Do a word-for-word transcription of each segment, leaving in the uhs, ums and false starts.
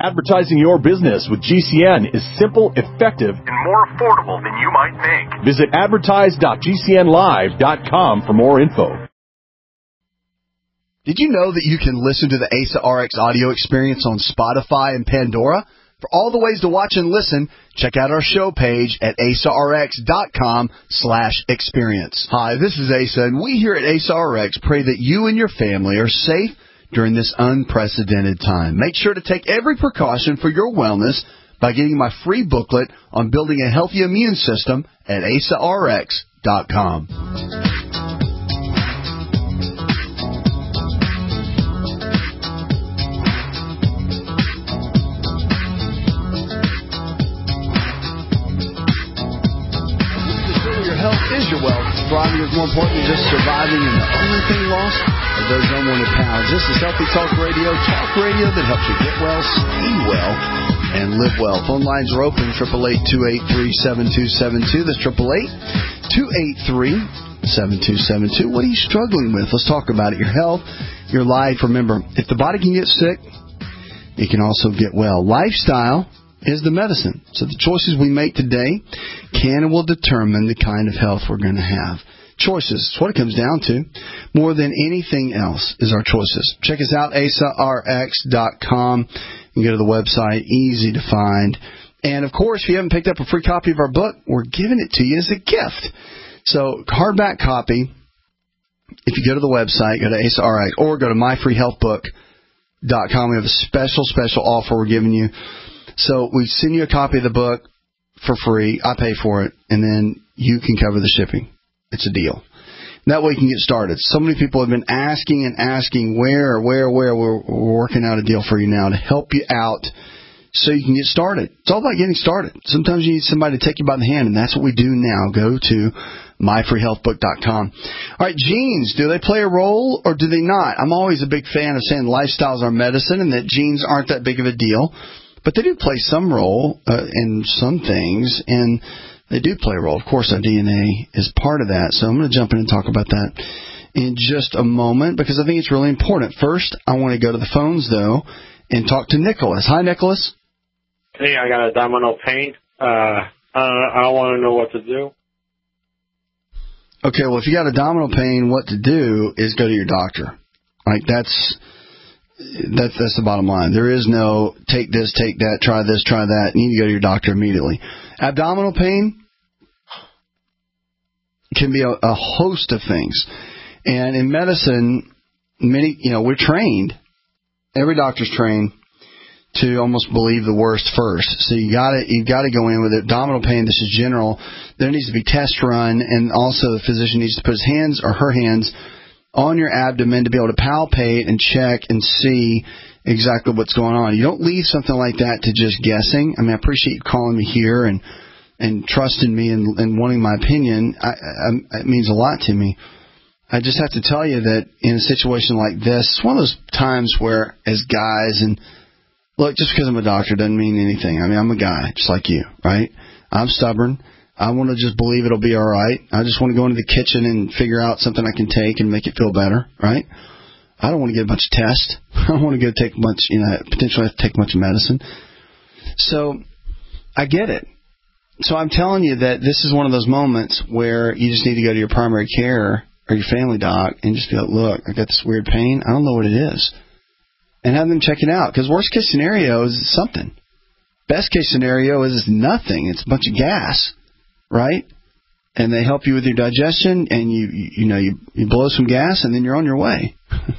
Advertising your business with G C N is simple, effective, and more affordable than you might think. Visit advertise dot g c n live dot com for more info. Did you know that you can listen to the A S A R X audio experience on Spotify and Pandora? For all the ways to watch and listen, check out our show page at asarx.com slash experience. Hi, this is Asa, and we here at A S A R X pray that you and your family are safe during this unprecedented time. Make sure to take every precaution for your wellness by getting my free booklet on building a healthy immune system at asarx dot com. Is your wealth. Thriving is more important than just surviving, and the only thing lost are those unwanted pounds. This is Healthy Talk Radio, talk radio that helps you get well, stay well, and live well. Phone lines are open, eight eight eight, two eight three, seven two seven two. That's eight eight eight, two eight three, seven two seven two. What are you struggling with? Let's talk about it. Your health, your life. Remember, if the body can get sick, it can also get well. Lifestyle is the medicine. So the choices we make today can and will determine the kind of health we're going to have. Choices. That's what it comes down to. More than anything else is our choices. Check us out, A S A R X dot com. You can go to the website. Easy to find. And, of course, if you haven't picked up a free copy of our book, we're giving it to you as a gift. So hardback copy, if you go to the website, go to A S A R X, or go to my free health book dot com. We have a special, special offer we're giving you. So we send you a copy of the book for free. I pay for it, and then you can cover the shipping. It's a deal. That way you can get started. So many people have been asking and asking where, where, where. We're, we're working out a deal for you now to help you out so you can get started. It's all about getting started. Sometimes you need somebody to take you by the hand, and that's what we do now. Go to my free health book dot com. All right, genes, do they play a role or do they not? I'm always a big fan of saying lifestyle is our medicine and that genes aren't that big of a deal. But they do play some role uh, in some things, and they do play a role. Of course, our D N A is part of that. So I'm going to jump in and talk about that in just a moment because I think it's really important. First, I want to go to the phones, though, and talk to Nicholas. Hi, Nicholas. Hey, I got abdominal pain. Uh, uh, I want to know what to do. Okay, well, if you got abdominal pain, what to do is go to your doctor. Like, that's... That's that's the bottom line. There is no take this, take that, try this, try that. You need to go to your doctor immediately. Abdominal pain can be a, a host of things. And in medicine, many, you know, we're trained. Every doctor's trained to almost believe the worst first. So you got to you got to go in with abdominal pain. This is general. There needs to be tests run, and also the physician needs to put his hands or her hands on your abdomen to be able to palpate and check and see exactly what's going on. You don't leave something like that to just guessing. I mean, I appreciate you calling me here and and trusting me and, and wanting my opinion. I, I, it means a lot to me. I just have to tell you that in a situation like this, it's one of those times where, as guys, and look, just because I'm a doctor doesn't mean anything. I mean, I'm a guy just like you, right? I'm stubborn. I want to just believe it'll be all right. I just want to go into the kitchen and figure out something I can take and make it feel better, right? I don't want to get a bunch of tests. I don't want to go take much, you know, potentially have to take much medicine. So I get it. So I'm telling you that this is one of those moments where you just need to go to your primary care or your family doc and just be like, look, I got this weird pain. I don't know what it is. And have them check it out. Because worst case scenario is something. Best case scenario is it's nothing. It's a bunch of gas. Right? And they help you with your digestion, and you you, you know you, you blow some gas, and then you're on your way,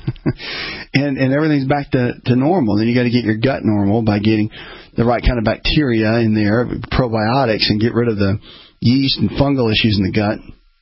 and and everything's back to, to normal. Then you got to get your gut normal by getting the right kind of bacteria in there, probiotics, and get rid of the yeast and fungal issues in the gut.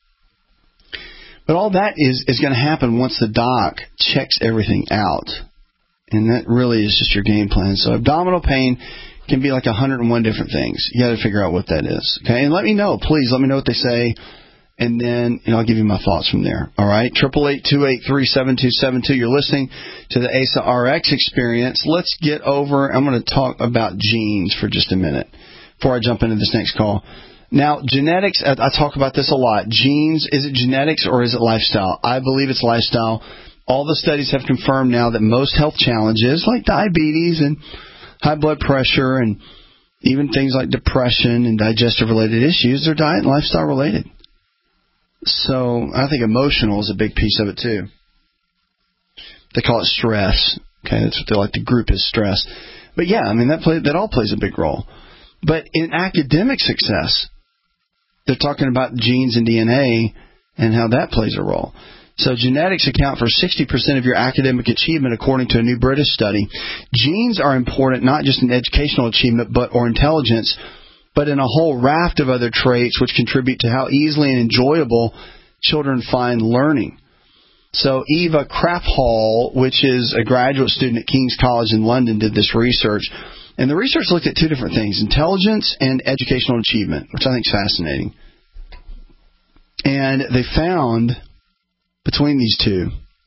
But all that is is going to happen once the doc checks everything out, and that really is just your game plan. So abdominal pain can be like one hundred one different things. You got to figure out what that is. Okay? And let me know. Please let me know what they say. And then you know, I'll give you my thoughts from there. All right? eight eight eight, two eight three, seven two seven two. You're listening to the A S A R X experience. Let's get over. I'm going to talk about genes for just a minute before I jump into this next call. Now, genetics, I talk about this a lot. Genes, is it genetics or is it lifestyle? I believe it's lifestyle. All the studies have confirmed now that most health challenges like diabetes and high blood pressure and even things like depression and digestive-related issues, they're diet and lifestyle-related. So I think emotional is a big piece of it, too. They call it stress. Okay, that's what they like to group as stress. But, yeah, I mean, that play, that all plays a big role. But in academic success, they're talking about genes and D N A and how that plays a role. So genetics account for sixty percent of your academic achievement, according to a new British study. Genes are important not just in educational achievement but or intelligence, but in a whole raft of other traits which contribute to how easily and enjoyable children find learning. So Eva Crafthall, which is a graduate student at King's College in London, did this research. And the research looked at two different things, intelligence and educational achievement, which I think is fascinating. And they found, between these two,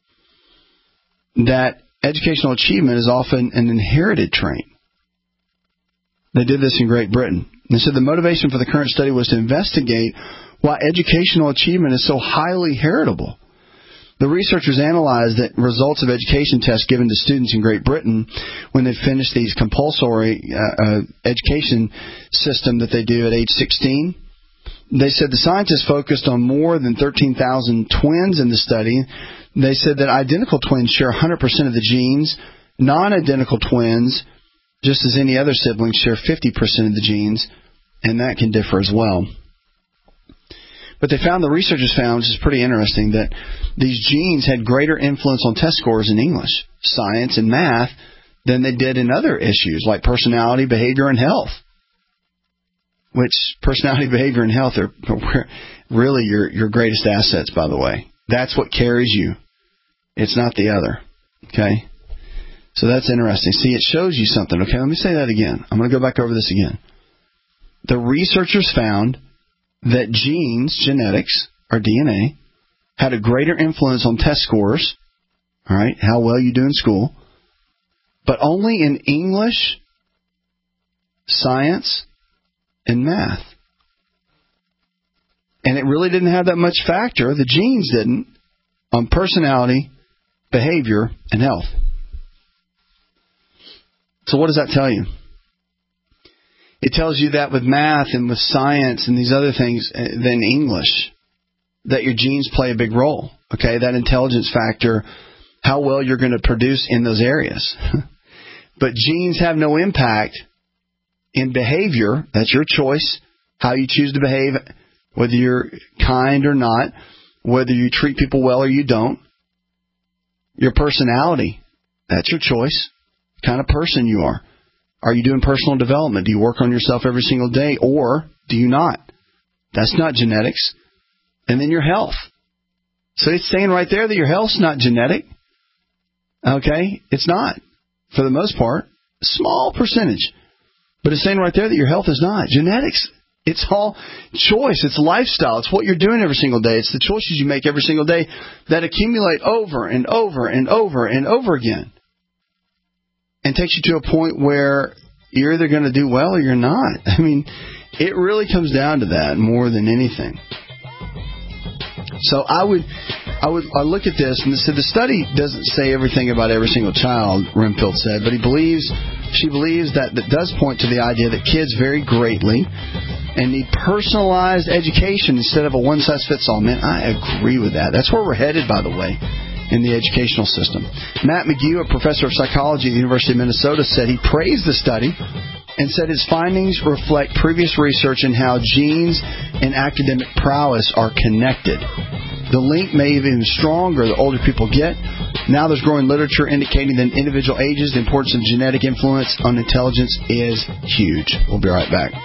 that educational achievement is often an inherited trait. They did this in Great Britain. They said the motivation for the current study was to investigate why educational achievement is so highly heritable. The researchers analyzed the results of education tests given to students in Great Britain when they finished these compulsory uh, uh, education system that they do at age sixteen. They said the scientists focused on more than thirteen thousand twins in the study. They said that identical twins share one hundred percent of the genes. Non-identical twins, just as any other siblings, share fifty percent of the genes, and that can differ as well. But they found, the researchers found, which is pretty interesting, that these genes had greater influence on test scores in English, science, and math than they did in other issues like personality, behavior, and health. Which personality, behavior, and health are really your, your greatest assets, by the way. That's what carries you. It's not the other. Okay? So that's interesting. See, it shows you something. Okay, let me say that again. I'm going to go back over this again. The researchers found that genes, genetics, or D N A, had a greater influence on test scores, all right, how well you do in school, but only in English, science, and math. And it really didn't have that much factor, the genes didn't, on personality, behavior, and health. So what does that tell you? It tells you that with math and with science and these other things than English, that your genes play a big role. Okay, that intelligence factor, how well you're going to produce in those areas. But genes have no impact in behavior. That's your choice, how you choose to behave, whether you're kind or not, whether you treat people well or you don't. Your personality, that's your choice, the kind of person you are. Are you doing personal development? Do you work on yourself every single day, or do you not? That's not genetics. And then your health. So it's saying right there that your health's not genetic. Okay? It's not. For the most part. Small percentage. But it's saying right there that your health is not. Genetics, it's all choice. It's lifestyle. It's what you're doing every single day. It's the choices you make every single day that accumulate over and over and over and over again. And takes you to a point where you're either going to do well or you're not. I mean, it really comes down to that more than anything. So I would, I would, I look at this and said the study doesn't say everything about every single child, Renfield said, but he believes, she believes that that does point to the idea that kids vary greatly and need personalized education instead of a one-size-fits-all. Man, I agree with that. That's where we're headed, by the way, in the educational system. Matt McGew, a professor of psychology at the University of Minnesota, said he praised the study and said his findings reflect previous research in how genes and academic prowess are connected. The link may be even stronger the older people get. Now there's growing literature indicating that in individual ages, the importance of genetic influence on intelligence is huge. We'll be right back.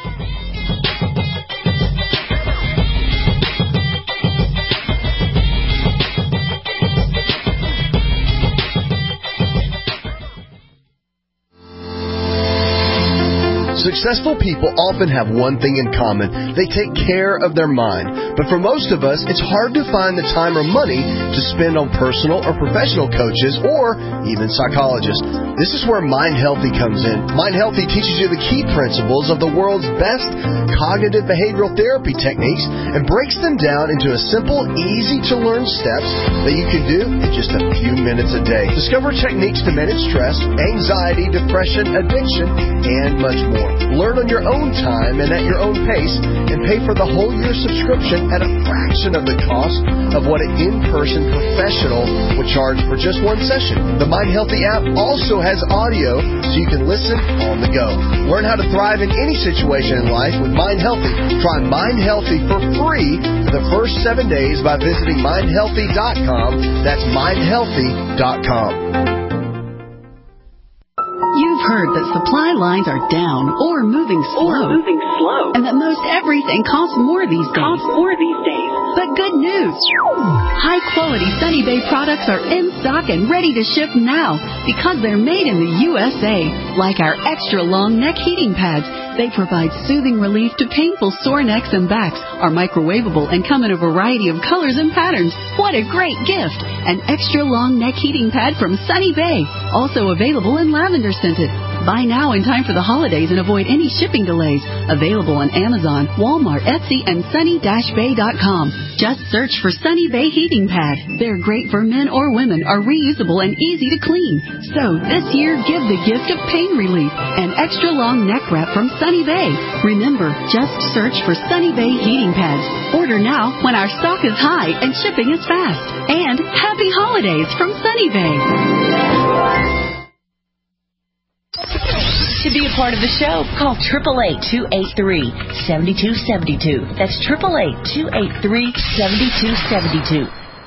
Successful people often have one thing in common. They take care of their mind. But for most of us, it's hard to find the time or money to spend on personal or professional coaches or even psychologists. This is where Mind Healthy comes in. Mind Healthy teaches you the key principles of the world's best cognitive behavioral therapy techniques and breaks them down into a simple, easy-to-learn steps that you can do in just a few minutes a day. Discover techniques to manage stress, anxiety, depression, addiction, and much more. Learn on your own time and at your own pace, and pay for the whole year subscription at a fraction of the cost of what an in-person professional would charge for just one session. The Mind Healthy app also has audio so you can listen on the go. Learn how to thrive in any situation in life with Mind Healthy. Try Mind Healthy for free for the first seven days by visiting mind healthy dot com. That's mind healthy dot com. You've heard that supply lines are down or moving slow, or moving slow, and that most everything costs more these days. Costs more these days. But good news! High-quality Sunny Bay products are in stock and ready to ship now because they're made in the U S A. Like our extra-long neck heating pads, they provide soothing relief to painful sore necks and backs, are microwavable, and come in a variety of colors and patterns. What a great gift! An extra-long neck heating pad from Sunny Bay, also available in lavender scented. Buy now in time for the holidays and avoid any shipping delays. Available on Amazon, Walmart, Etsy, and sunny dash bay dot com. Just search for Sunny Bay Heating Pad. They're great for men or women, are reusable and easy to clean. So this year, give the gift of pain relief. An extra long neck wrap from Sunny Bay. Remember, just search for Sunny Bay Heating Pads. Order now when our stock is high and shipping is fast. And happy holidays from Sunny Bay. To be a part of the show, call eight eight eight, two eight three, seven two seven two. That's eight eight eight, two eight three, seven two seven two.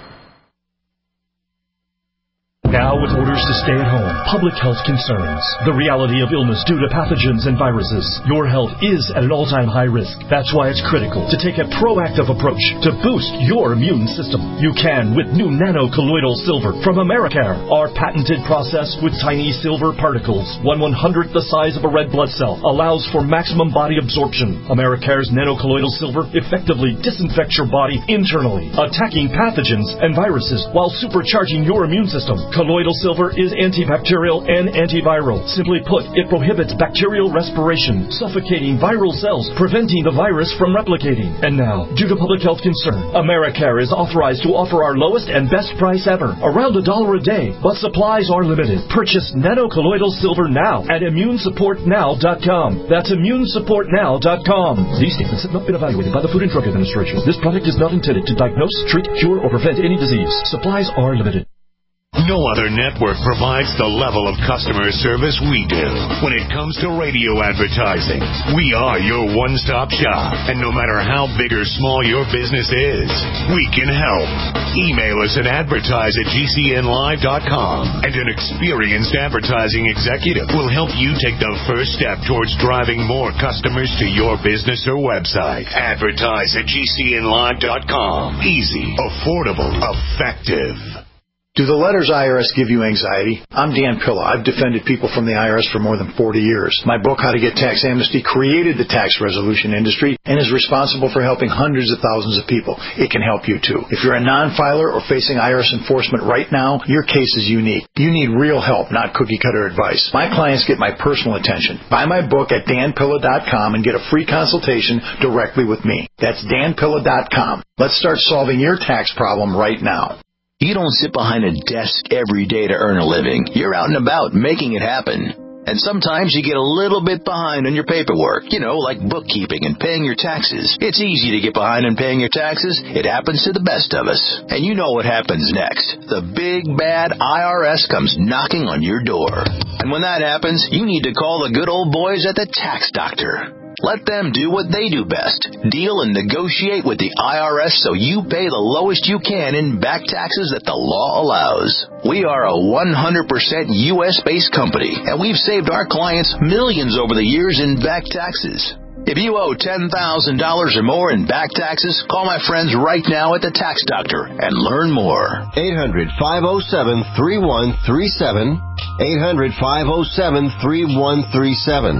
Now with orders to stay at home, public health concerns, the reality of illness due to pathogens and viruses, your health is at an all-time high risk. That's why it's critical to take a proactive approach to boost your immune system. You can with new nano-colloidal silver from Americare. Our patented process with tiny silver particles, one one hundredth the size of a red blood cell, allows for maximum body absorption. Americare's nano-colloidal silver effectively disinfects your body internally, attacking pathogens and viruses while supercharging your immune system. Colloidal silver is antibacterial and antiviral. Simply put, it prohibits bacterial respiration, suffocating viral cells, preventing the virus from replicating. And now, due to public health concern, Americare is authorized to offer our lowest and best price ever, around a dollar a day, but supplies are limited. Purchase nano-colloidal silver now at immune support now dot com. That's immune support now dot com. These statements have not been evaluated by the Food and Drug Administration. This product is not intended to diagnose, treat, cure, or prevent any disease. Supplies are limited. No other network provides the level of customer service we do. When it comes to radio advertising, we are your one-stop shop. And no matter how big or small your business is, we can help. Email us at advertise at G C N live dot com, and an experienced advertising executive will help you take the first step towards driving more customers to your business or website. Advertise at G C N live dot com. Easy, affordable, effective. Do the letters I R S give you anxiety? I'm Dan Pilla. I've defended people from the I R S for more than forty years. My book, How to Get Tax Amnesty, created the tax resolution industry and is responsible for helping hundreds of thousands of people. It can help you too. If you're a non-filer or facing I R S enforcement right now, your case is unique. You need real help, not cookie-cutter advice. My clients get my personal attention. Buy my book at dan pilla dot com and get a free consultation directly with me. That's dan pilla dot com. Let's start solving your tax problem right now. You don't sit behind a desk every day to earn a living. You're out and about making it happen. And sometimes you get a little bit behind on your paperwork, you know, like bookkeeping and paying your taxes. It's easy to get behind on paying your taxes. It happens to the best of us. And you know what happens next. The big, bad I R S comes knocking on your door. And when that happens, you need to call the good old boys at the Tax Doctor. Let them do what they do best. Deal and negotiate with the I R S so you pay the lowest you can in back taxes that the law allows. We are a one hundred percent U S-based company, and we've saved our clients millions over the years in back taxes. If you owe ten thousand dollars or more in back taxes, call my friends right now at the Tax Doctor and learn more. eight hundred, five oh seven, three one three seven. eight hundred, five oh seven, three one three seven.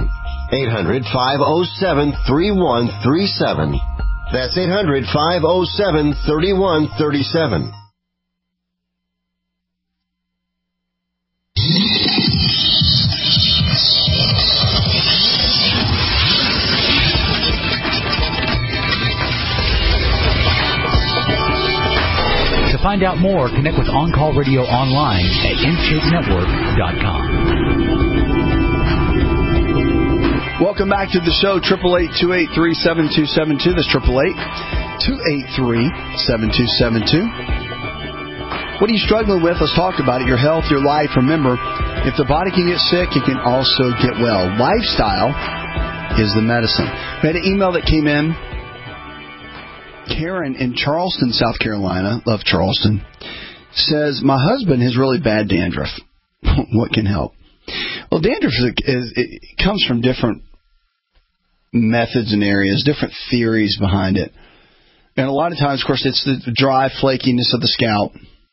eight hundred, five oh seven, three one three seven. That's eight hundred, five oh seven, three one three seven. To find out more, connect with On Call Radio online at in shape network dot com. Welcome back to the show, eight eight eight, two eight three, seven two seven two. That's eight eight eight, two eight three, seven two seven two. What are you struggling with? Let's talk about it. Your health, your life. Remember, if the body can get sick, it can also get well. Lifestyle is the medicine. We had an email that came in. Karen in Charleston, South Carolina, love Charleston, says, my husband has really bad dandruff. What can help? Well, dandruff is, is, it comes from different methods and areas, different theories behind it. And a lot of times, of course, it's the dry flakiness of the scalp.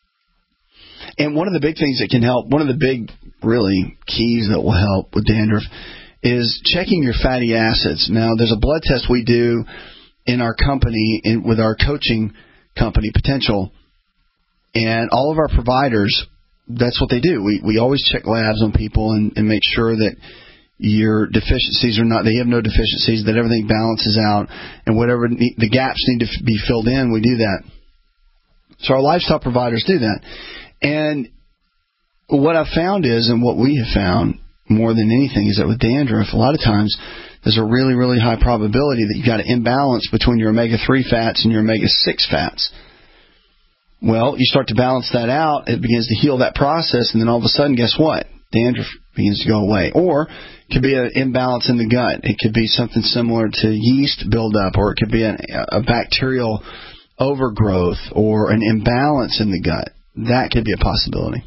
And one of the big things that can help, one of the big, really, keys that will help with dandruff is checking your fatty acids. Now, there's a blood test we do in our company, in, with our coaching company, Potential, and all of our providers, that's what they do. We we always check labs on people and, and make sure that your deficiencies are not, they have no deficiencies, that everything balances out, and whatever ne- the gaps need to f- be filled in, we do that. So our lifestyle providers do that. And what I've found is, and what we have found more than anything, is that with dandruff, a lot of times there's a really, really high probability that you've got an imbalance between your omega three fats and your omega six fats. Well, you start to balance that out, it begins to heal that process, and then all of a sudden, guess what? Dandruff begins to go away. Or it could be an imbalance in the gut. It could be something similar to yeast buildup, or it could be an, a bacterial overgrowth or an imbalance in the gut. That could be a possibility.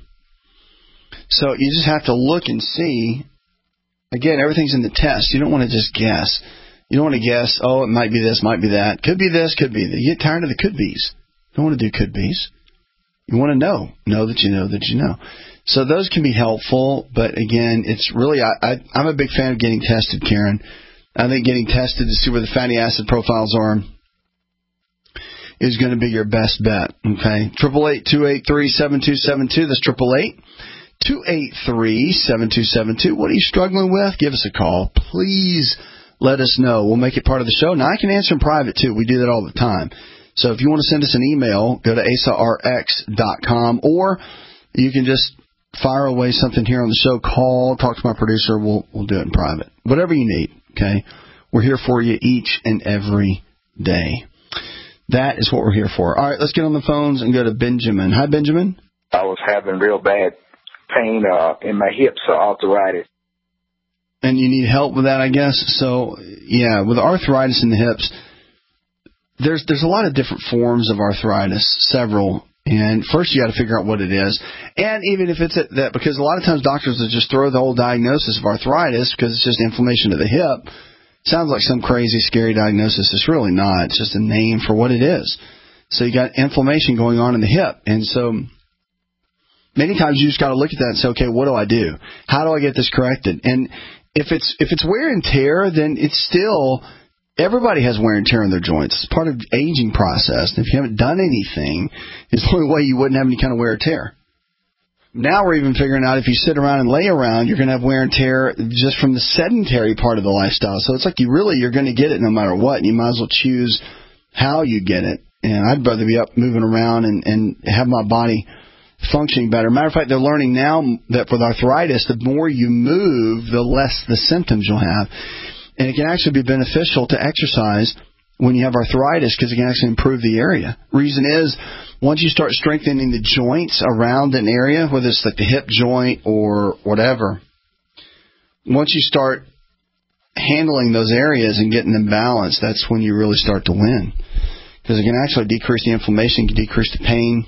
So you just have to look and see. Again, everything's in the test. You don't want to just guess. You don't want to guess, oh, it might be this, might be that. Could be this, could be that. You get tired of the could be's. You don't want to do could be's. You want to know. Know that you know that you know. So those can be helpful, but again, it's really, I, I, I'm a big fan of getting tested, Karen. I think getting tested to see where the fatty acid profiles are is going to be your best bet. Okay, eight eight eight, two eight three, seven two seven two. That's eight eight eight, two eight three, seven two seven two. What are you struggling with? Give us a call. Please let us know. We'll make it part of the show. Now, I can answer in private, too. We do that all the time. So if you want to send us an email, go to asa r x dot com, or you can just fire away something here on the show. Call, talk to my producer. We'll we'll do it in private. Whatever you need, okay? We're here for you each and every day. That is what we're here for. All right, let's get on the phones and go to Benjamin. Hi, Benjamin. I was having real bad pain uh, in my hips, uh, arthritis. And you need help with that, I guess. So, yeah, with arthritis in the hips, there's there's a lot of different forms of arthritis, several. And first you got to figure out what it is. And even if it's that, because a lot of times doctors will just throw the whole diagnosis of arthritis because it's just inflammation of the hip. Sounds like some crazy, scary diagnosis. It's really not. It's just a name for what it is. So you got inflammation going on in the hip. And so many times you just got to look at that and say, okay, what do I do? How do I get this corrected? And if it's if it's wear and tear, then it's still, everybody has wear and tear in their joints. It's part of the aging process. And if you haven't done anything, it's the only way you wouldn't have any kind of wear or tear. Now we're even figuring out if you sit around and lay around, you're going to have wear and tear just from the sedentary part of the lifestyle. So it's like you really, you're going to get it no matter what. And you might as well choose how you get it. And I'd rather be up moving around and, and have my body functioning better. Matter of fact, they're learning now that with arthritis, the more you move, the less the symptoms you'll have. And it can actually be beneficial to exercise when you have arthritis because it can actually improve the area. Reason is, once you start strengthening the joints around an area, whether it's like the hip joint or whatever, once you start handling those areas and getting them balanced, that's when you really start to win. Because it can actually decrease the inflammation, can decrease the pain,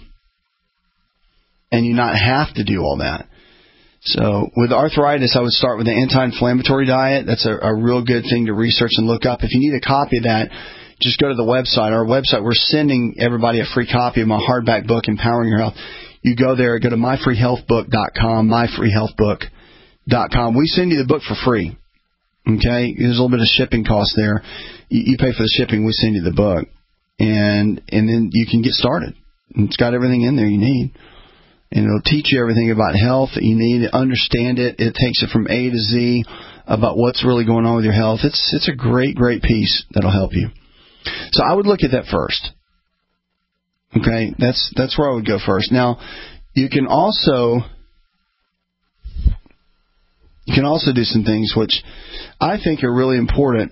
and you not have to do all that. So with arthritis, I would start with an anti-inflammatory diet. That's a, a real good thing to research and look up. If you need a copy of that, just go to the website. Our website, we're sending everybody a free copy of my hardback book, Empowering Your Health. You go there, go to my free health book dot com, my free health book dot com. We send you the book for free. Okay, there's a little bit of shipping cost there. You, you pay for the shipping, we send you the book, and and then you can get started. It's got everything in there you need, and it'll teach you everything about health that you need. Understand it. It takes it from A to Z about what's really going on with your health. It's it's a great great piece that'll help you. So I would look at that first. Okay, that's that's where I would go first. Now, you can also you can also do some things which I think are really important.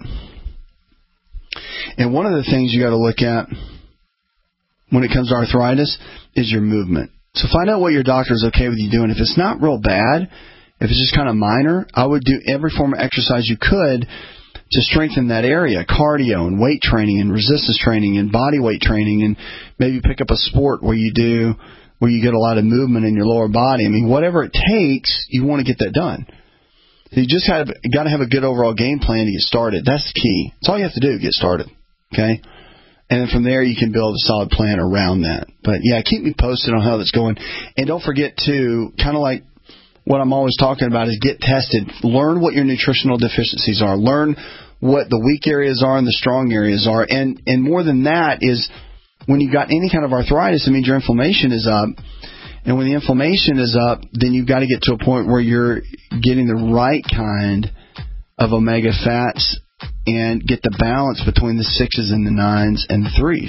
And one of the things you got to look at when it comes to arthritis is your movement. So find out what your doctor is okay with you doing. If it's not real bad, if it's just kind of minor, I would do every form of exercise you could to strengthen that area, cardio and weight training and resistance training and body weight training, and maybe pick up a sport where you do where you get a lot of movement in your lower body. I mean, whatever it takes, you want to get that done. So you just have got to have a good overall game plan to get started. That's the key. That's all you have to do, get started. Okay? And then from there, you can build a solid plan around that. But, yeah, keep me posted on how that's going. And don't forget to, kind of like what I'm always talking about, is get tested. Learn what your nutritional deficiencies are. Learn what the weak areas are and the strong areas are. And, and more than that is when you've got any kind of arthritis, it means your inflammation is up. And when the inflammation is up, then you've got to get to a point where you're getting the right kind of omega fats and get the balance between the sixes and the nines and the threes.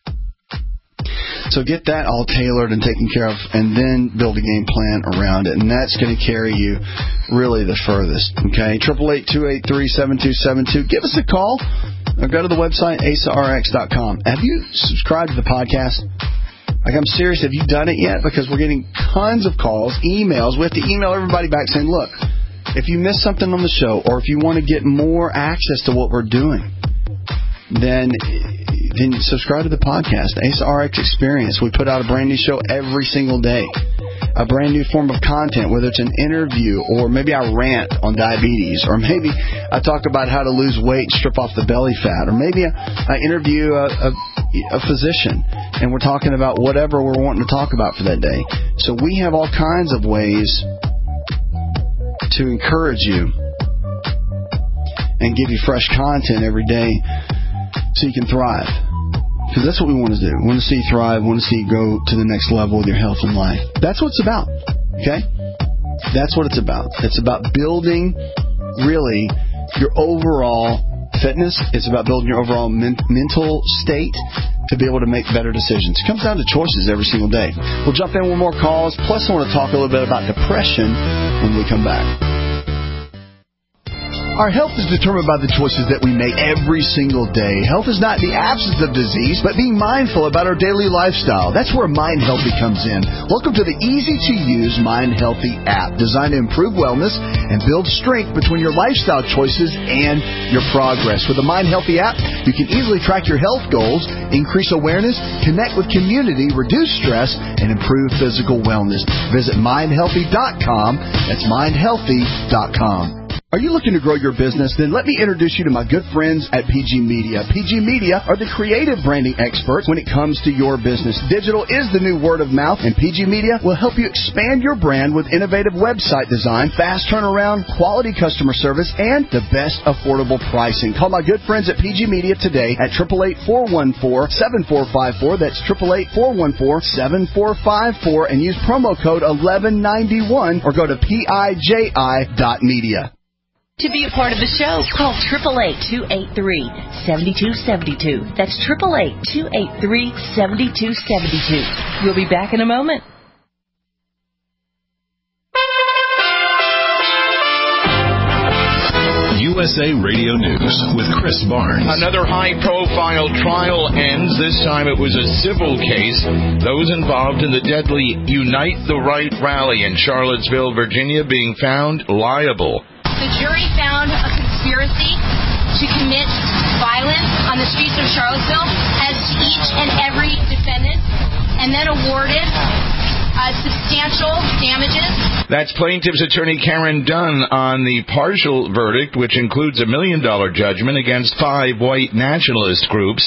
So get that all tailored and taken care of, and then build a game plan around it. And that's going to carry you really the furthest. Okay, eight eight eight, two eight three, seven two seven two. Give us a call or go to the website, asa r x dot com. Have you subscribed to the podcast? Like, I'm serious, have you done it yet? Because we're getting tons of calls, emails. We have to email everybody back saying, look, if you missed something on the show, or if you want to get more access to what we're doing, then then subscribe to the podcast, A S A R X Experience. We put out a brand new show every single day, a brand new form of content, whether it's an interview or maybe I rant on diabetes, or maybe I talk about how to lose weight, strip off the belly fat, or maybe I, I interview a, a, a physician, and we're talking about whatever we're wanting to talk about for that day. So we have all kinds of ways to encourage you and give you fresh content every day so you can thrive. Because that's what we want to do. We want to see you thrive. We want to see you go to the next level with your health and life. That's what it's about. Okay? That's what it's about. It's about building, really, your overall fitness. It's about building your overall men- mental state to be able to make better decisions. It comes down to choices every single day. We'll jump in with more calls. Plus, I want to talk a little bit about depression when we come back. Our health is determined by the choices that we make every single day. Health is not the absence of disease, but being mindful about our daily lifestyle. That's where Mind Healthy comes in. Welcome to the easy-to-use Mind Healthy app, designed to improve wellness and build strength between your lifestyle choices and your progress. With the Mind Healthy app, you can easily track your health goals, increase awareness, connect with community, reduce stress, and improve physical wellness. Visit mind healthy dot com. That's mind healthy dot com. Are you looking to grow your business? Then let me introduce you to my good friends at P G Media. P G Media are the creative branding experts when it comes to your business. Digital is the new word of mouth, and P G Media will help you expand your brand with innovative website design, fast turnaround, quality customer service, and the best affordable pricing. Call my good friends at P G Media today at eight eight eight, four one four, seven four five four. That's eight eight eight, four one four, seven four five four, and use promo code eleven ninety-one or go to P I J I dot media. To be a part of the show, call eight eight eight, two eight three, seven two seven two. That's eight eight eight, two eight three, seven two seven two. We'll be back in a moment. U S A Radio News with Chris Barnes. Another high-profile trial ends. This time it was a civil case. Those involved in the deadly Unite the Right rally in Charlottesville, Virginia, being found liable. The jury found a conspiracy to commit violence on the streets of Charlottesville as to each and every defendant, and then awarded uh, substantial damages. That's plaintiff's attorney Karen Dunn on the partial verdict, which includes a million dollar judgment against five white nationalist groups.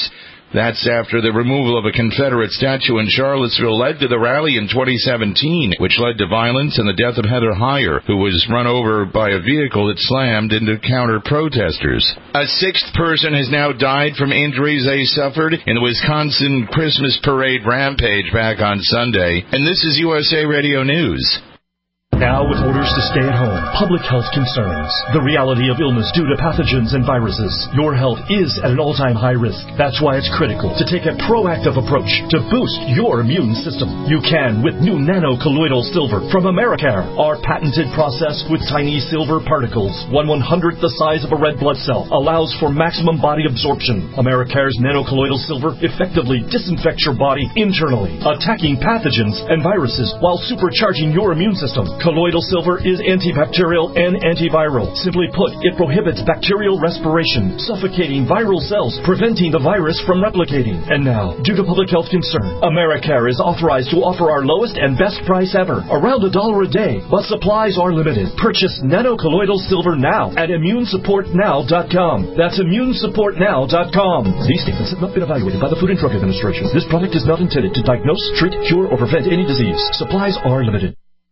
That's after the removal of a Confederate statue in Charlottesville led to the rally in twenty seventeen, which led to violence and the death of Heather Heyer, who was run over by a vehicle that slammed into counter-protesters. A sixth person has now died from injuries they suffered in the Wisconsin Christmas parade rampage back on Sunday. And this is U S A Radio News. Now with orders to stay at home, public health concerns, the reality of illness due to pathogens and viruses, your health is at an all-time high risk. That's why it's critical to take a proactive approach to boost your immune system. You can with new nano-colloidal silver from Americare. Our patented process with tiny silver particles, one one-hundredth the size of a red blood cell, allows for maximum body absorption. Americare's nano-colloidal silver effectively disinfects your body internally, attacking pathogens and viruses while supercharging your immune system. Colloidal silver is antibacterial and antiviral. Simply put, it prohibits bacterial respiration, suffocating viral cells, preventing the virus from replicating. And now, due to public health concern, Americare is authorized to offer our lowest and best price ever, around a dollar a day, but supplies are limited. Purchase nano-colloidal silver now at immune support now dot com. That's immune support now dot com. These statements have not been evaluated by the Food and Drug Administration. This product is not intended to diagnose, treat, cure, or prevent any disease. Supplies are limited.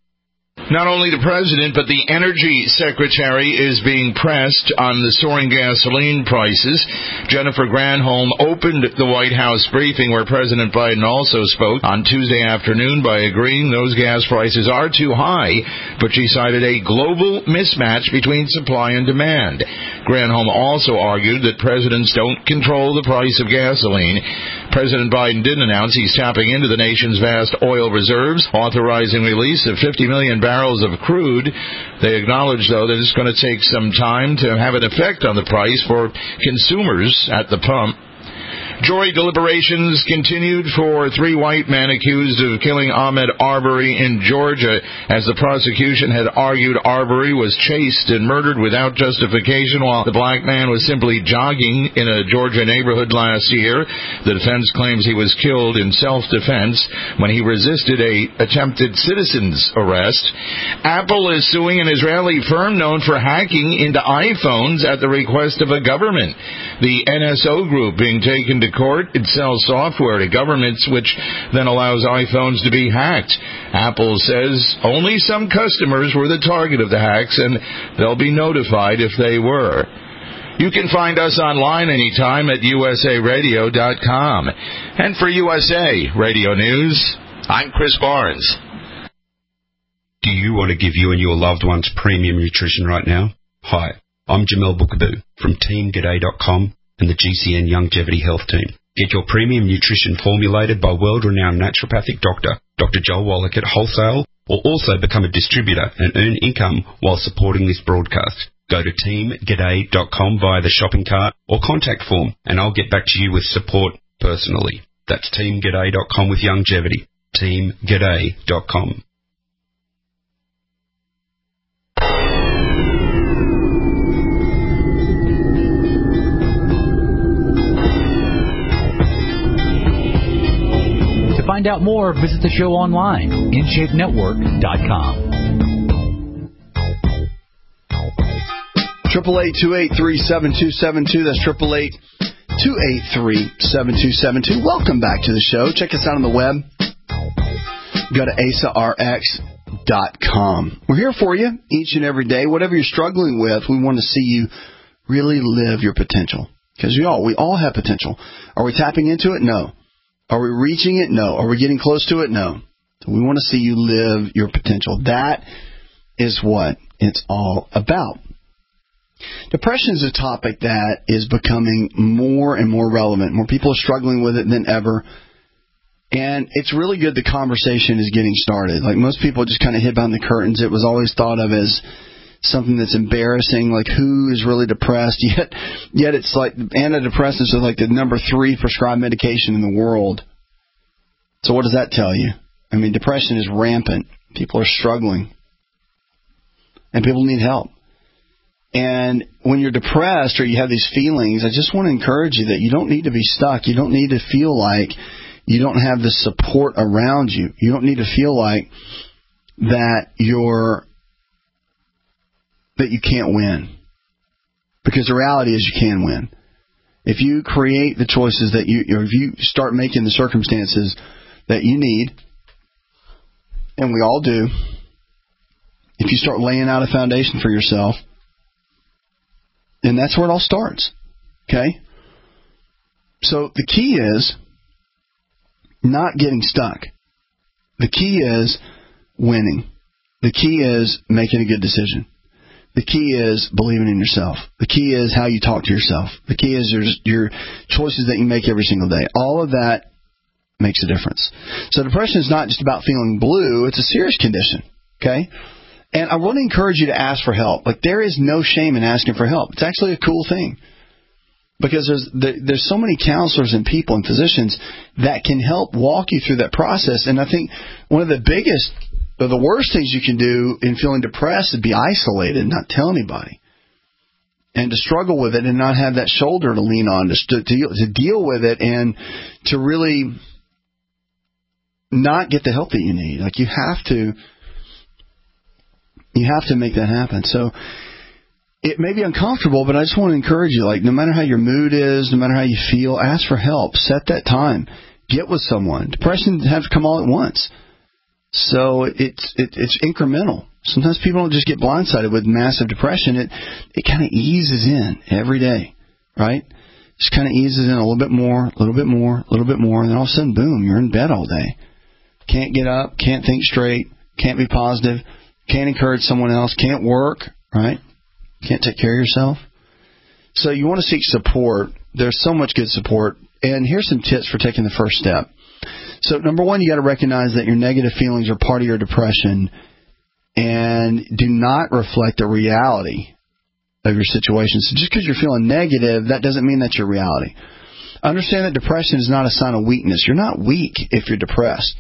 Not only the president, but the energy secretary is being pressed on the soaring gasoline prices. Jennifer Granholm opened the White House briefing where President Biden also spoke on Tuesday afternoon by agreeing those gas prices are too high, but she cited a global mismatch between supply and demand. Granholm also argued that presidents don't control the price of gasoline. President Biden did announce he's tapping into the nation's vast oil reserves, authorizing release of fifty million barrels of crude. They acknowledge, though, that it's going to take some time to have an effect on the price for consumers at the pump. Jury deliberations continued for three white men accused of killing Ahmaud Arbery in Georgia, as the prosecution had argued Arbery was chased and murdered without justification while the black man was simply jogging in a Georgia neighborhood last year. The defense claims he was killed in self-defense when he resisted a attempted citizen's arrest. Apple is suing an Israeli firm known for hacking into iPhones at the request of a government. The N S O Group being taken to court. It sells software to governments which then allows iPhones to be hacked. Apple says only some customers were the target of the hacks, and they'll be notified if they were. You can find us online anytime at U S A radio dot com. And for U S A Radio News, I'm Chris Barnes. Do you want to give you and your loved ones premium nutrition right now? Hi, I'm Jamel Bookaboo from team g'day dot com and the G C N Longevity Health Team. Get your premium nutrition formulated by world-renowned naturopathic doctor, Doctor Joel Wallach at wholesale, or also become a distributor and earn income while supporting this broadcast. Go to team g'day dot com via the shopping cart or contact form, and I'll get back to you with support personally. That's team g'day dot com with longevity. team g'day dot com. To find out more, visit the show online, in shape network dot com. Triple eight two eight three seven two seven two. That's triple eight two eight three seven two seven two. Welcome back to the show. Check us out on the web. Go to asa r x dot com. We're here for you each and every day. Whatever you're struggling with, we want to see you really live your potential. Because we all we all have potential. Are we tapping into it? No. Are we reaching it? No. Are we getting close to it? No. So we want to see you live your potential. That is what it's all about. Depression is a topic that is becoming more and more relevant. More people are struggling with it than ever. And it's really good the conversation is getting started. Like most people just kind of hid behind the curtains. It was always thought of as something that's embarrassing, like who is really depressed. Yet yet it's like antidepressants are like the number three prescribed medication in the world. So what does that tell you? I mean, depression is rampant. People are struggling. And people need help. And when you're depressed or you have these feelings, I just want to encourage you that you don't need to be stuck. You don't need to feel like you don't have the support around you. You don't need to feel like that you're that you can't win. Because the reality is you can win. If you create the choices that you, or if you start making the circumstances that you need, and we all do, if you start laying out a foundation for yourself, then that's where it all starts. Okay? So the key is not getting stuck. The key is winning. The key is making a good decision. The key is believing in yourself. The key is how you talk to yourself. The key is your, your choices that you make every single day. All of that makes a difference. So depression is not just about feeling blue. It's a serious condition. Okay? And I want to encourage you to ask for help. Like, there is no shame in asking for help. It's actually a cool thing. Because there's there's so many counselors and people and physicians that can help walk you through that process. And I think one of the biggest or the worst things you can do in feeling depressed is be isolated and not tell anybody. And to struggle with it and not have that shoulder to lean on, to, to, to deal with it and to really not get the help that you need. Like, you have to, you have to make that happen. So it may be uncomfortable, but I just want to encourage you, like, no matter how your mood is, no matter how you feel, ask for help. Set that time. Get with someone. Depression doesn't have to come all at once. So it's it, it's incremental. Sometimes people don't just get blindsided with massive depression. It it kind of eases in every day, right? Just kind of eases in a little bit more, a little bit more, a little bit more, and then all of a sudden, boom, you're in bed all day. Can't get up, can't think straight, can't be positive, can't encourage someone else, can't work, right? Can't take care of yourself. So you want to seek support. There's so much good support. And here's some tips for taking the first step. So number one, you got to recognize that your negative feelings are part of your depression and do not reflect the reality of your situation. So just because you're feeling negative, that doesn't mean that's your reality. Understand that depression is not a sign of weakness. You're not weak if you're depressed.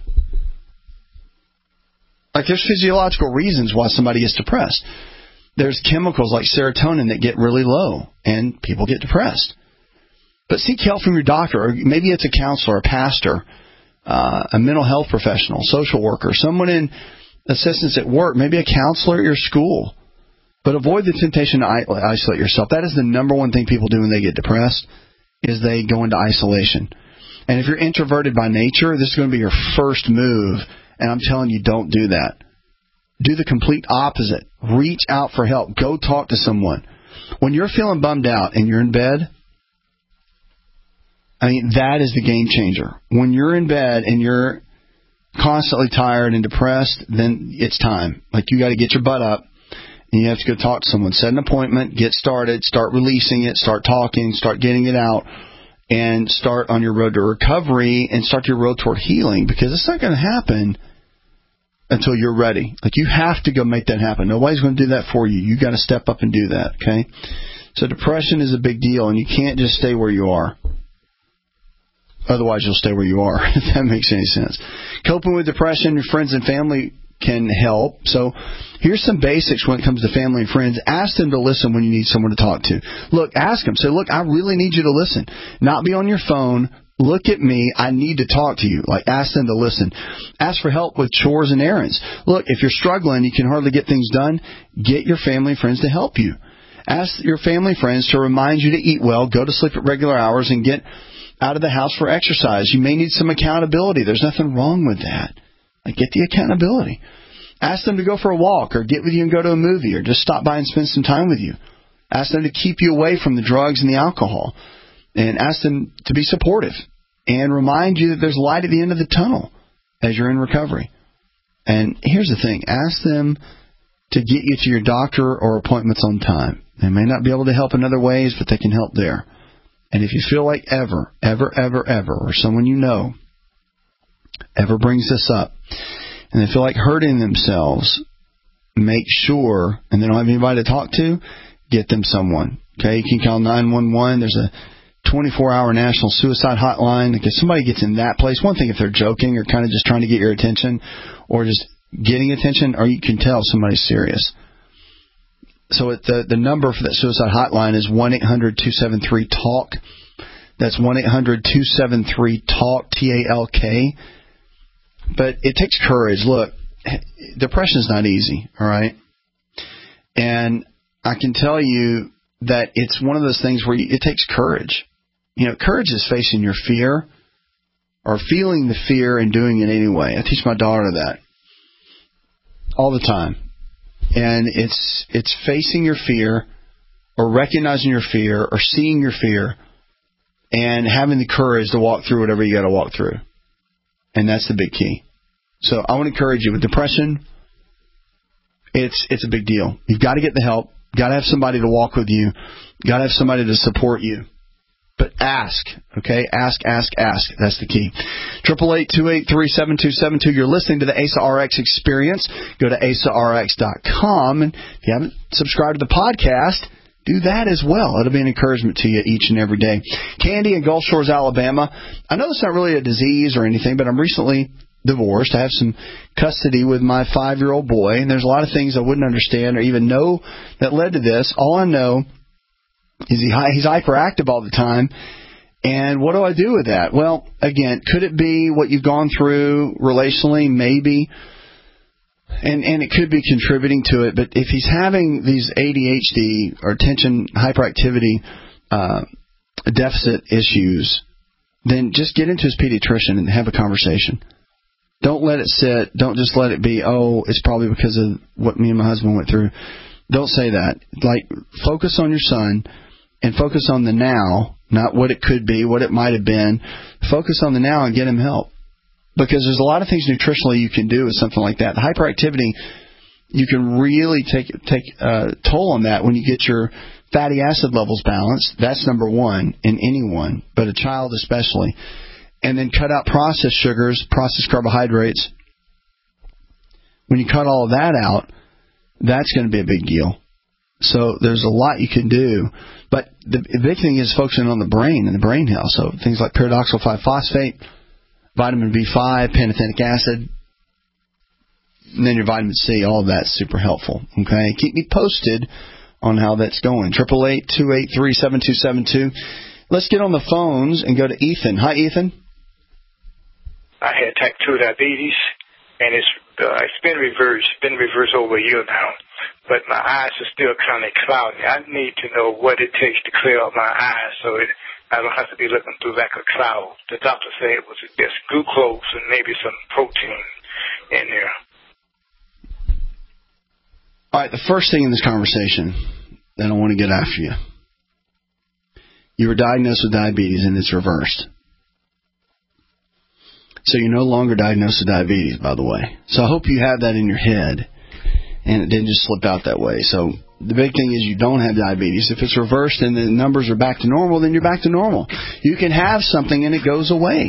Like, there's physiological reasons why somebody gets depressed. There's chemicals like serotonin that get really low, and people get depressed. But seek help from your doctor, or maybe it's a counselor, a pastor, uh, a mental health professional, social worker, someone in assistance at work, maybe a counselor at your school. But avoid the temptation to isolate yourself. That is the number one thing people do when they get depressed, is they go into isolation. And if you're introverted by nature, this is going to be your first move, and I'm telling you, don't do that. Do the complete opposite. Reach out for help. Go talk to someone. When you're feeling bummed out and you're in bed, I mean, that is the game changer. When you're in bed and you're constantly tired and depressed, then it's time. Like, you got to get your butt up and you have to go talk to someone. Set an appointment, get started, start releasing it, start talking, start getting it out, and start on your road to recovery and start your road toward healing, because it's not going to happen until you're ready. Like, you have to go make that happen. Nobody's going to do that for you. You got to step up and do that, okay? So depression is a big deal, and you can't just stay where you are. Otherwise, you'll stay where you are, if that makes any sense. Coping with depression, your friends and family can help. So here's some basics when it comes to family and friends. Ask them to listen when you need someone to talk to. Look, ask them. Say, look, I really need you to listen. Not be on your phone. Look at me. I need to talk to you. Like, ask them to listen. Ask for help with chores and errands. Look, if you're struggling, you can hardly get things done, get your family and friends to help you. Ask your family and friends to remind you to eat well, go to sleep at regular hours, and get out of the house for exercise. You may need some accountability. There's nothing wrong with that. Like, get the accountability. Ask them to go for a walk, or get with you and go to a movie, or just stop by and spend some time with you. Ask them to keep you away from the drugs and the alcohol. And ask them to be supportive and remind you that there's light at the end of the tunnel as you're in recovery. And here's the thing. Ask them to get you to your doctor or appointments on time. They may not be able to help in other ways, but they can help there. And if you feel like ever, ever, ever, ever, or someone you know ever brings this up, and they feel like hurting themselves, make sure, and they don't have anybody to talk to, get them someone. Okay, you can call nine one one. There's a twenty-four hour national suicide hotline. If somebody gets in that place, one thing if they're joking or kind of just trying to get your attention or just getting attention, or you can tell somebody's serious. So it, the, the number for that suicide hotline is one eight hundred two seven three talk. That's one eight hundred two seven three talk, T A L K. But it takes courage. Look, depression is not easy, all right? And I can tell you that it's one of those things where you, it takes courage. You know, courage is facing your fear or feeling the fear and doing it anyway. I teach my daughter that all the time. And it's it's facing your fear or recognizing your fear or seeing your fear and having the courage to walk through whatever you got to walk through. And that's the big key. So I want to encourage you with depression. It's it's a big deal. You've got to get the help. Got to have somebody to walk with you. Got to have somebody to support you. But ask, okay? Ask, ask, ask. That's the key. eight eight eight, two eight three, seven two seven two. You're listening to the A S A R X Experience. Go to A S A R X dot com. And if you haven't subscribed to the podcast, do that as well. It'll be an encouragement to you each and every day. Candy in Gulf Shores, Alabama. I know it's not really a disease or anything, but I'm recently divorced. I have some custody with my five-year-old boy, and there's a lot of things I wouldn't understand or even know that led to this. All I know is he, he's hyperactive all the time, and what do I do with that? Well, again, could it be what you've gone through relationally? Maybe. And and it could be contributing to it, but if he's having these A D H D or attention hyperactivity uh, deficit issues, then just get into his pediatrician and have a conversation. Don't let it sit. Don't just let it be, oh, it's probably because of what me and my husband went through. Don't say that. Like, focus on your son and focus on the now, not what it could be, what it might have been. Focus on the now and get him help. Because there's a lot of things nutritionally you can do with something like that. The hyperactivity, you can really take take a toll on that when you get your fatty acid levels balanced. That's number one in anyone, but a child especially. And then cut out processed sugars, processed carbohydrates. When you cut all of that out, that's going to be a big deal. So there's a lot you can do. But the big thing is focusing on the brain and the brain health. So things like pyridoxal five phosphate, vitamin B five, pantothenic acid, and then your vitamin C, all of that's super helpful. Okay, keep me posted on how that's going. eight eight eight, two eight three, seven two seven two. Let's get on the phones and go to Ethan. Hi, Ethan. I had type two diabetes, and it's uh, it's been reversed, been reversed over a year now. But my eyes are still kind of cloudy. I need to know what it takes to clear up my eyes so it, I don't have to be looking through like a cloud. The doctor said it was just glucose and maybe some protein in there. All right, the first thing in this conversation that I want to get after you. You were diagnosed with diabetes and it's reversed. So you're no longer diagnosed with diabetes, by the way. So I hope you have that in your head and it didn't just slip out that way. So the big thing is you don't have diabetes. If it's reversed and the numbers are back to normal, then you're back to normal. You can have something and it goes away.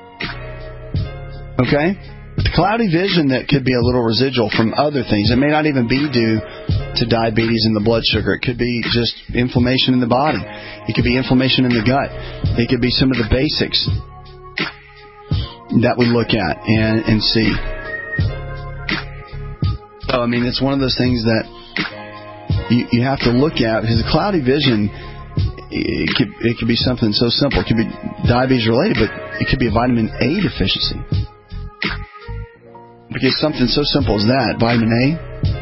Okay? The cloudy vision that could be a little residual from other things. It may not even be due to diabetes and the blood sugar. It could be just inflammation in the body. It could be inflammation in the gut. It could be some of the basics that we look at and, and see. So, I mean, it's one of those things that you, you have to look at, because the cloudy vision, it could, it could be something so simple. It could be diabetes related, but it could be a vitamin A deficiency. Because something so simple as that, vitamin A,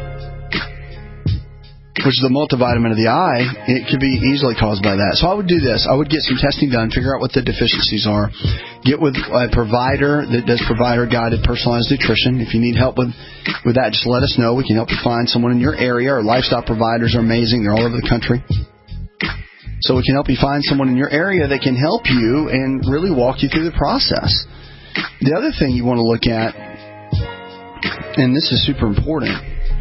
which is the multivitamin of the eye, it could be easily caused by that. So I would do this. I would get some testing done, figure out what the deficiencies are, get with a provider that does provider-guided personalized nutrition. If you need help with, with that, just let us know. We can help you find someone in your area. Our lifestyle providers are amazing. They're all over the country. So we can help you find someone in your area that can help you and really walk you through the process. The other thing you want to look at, and this is super important,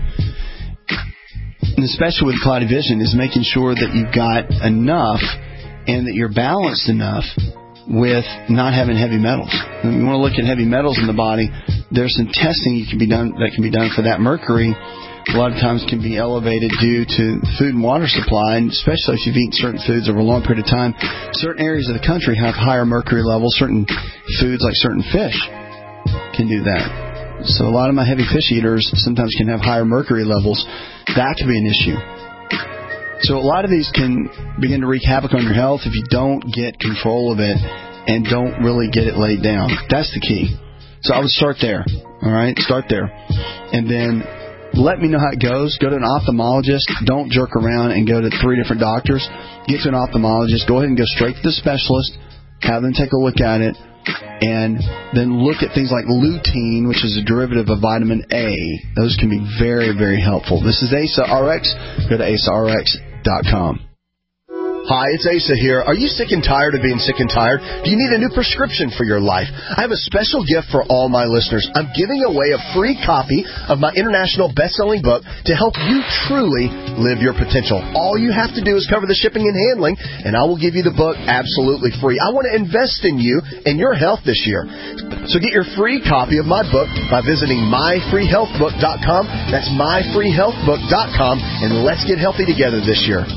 and especially with cloudy vision, is making sure that you've got enough and that you're balanced enough with not having heavy metals. When you want to look at heavy metals in the body, there's some testing you can be done that can be done for that. Mercury a lot of times can be elevated due to food and water supply, and especially if you've eaten certain foods over a long period of time. Certain areas of the country have higher mercury levels. Certain foods, like certain fish, can do that. So a lot of my heavy fish eaters sometimes can have higher mercury levels. That could be an issue. So a lot of these can begin to wreak havoc on your health if you don't get control of it and don't really get it laid down. That's the key. So I would start there. All right? Start there. And then let me know how it goes. Go to an ophthalmologist. Don't jerk around and go to three different doctors. Get to an ophthalmologist. Go ahead and go straight to the specialist. Have them take a look at it. And then look at things like lutein, which is a derivative of vitamin A. Those can be very, very helpful. This is Asa R X. Go to asa r x dot com. Hi, it's Asa here. Are you sick and tired of being sick and tired? Do you need a new prescription for your life? I have a special gift for all my listeners. I'm giving away a free copy of my international best-selling book to help you truly live your potential. All you have to do is cover the shipping and handling, and I will give you the book absolutely free. I want to invest in you and your health this year. So get your free copy of my book by visiting my free health book dot com. That's my free health book dot com, and let's get healthy together this year.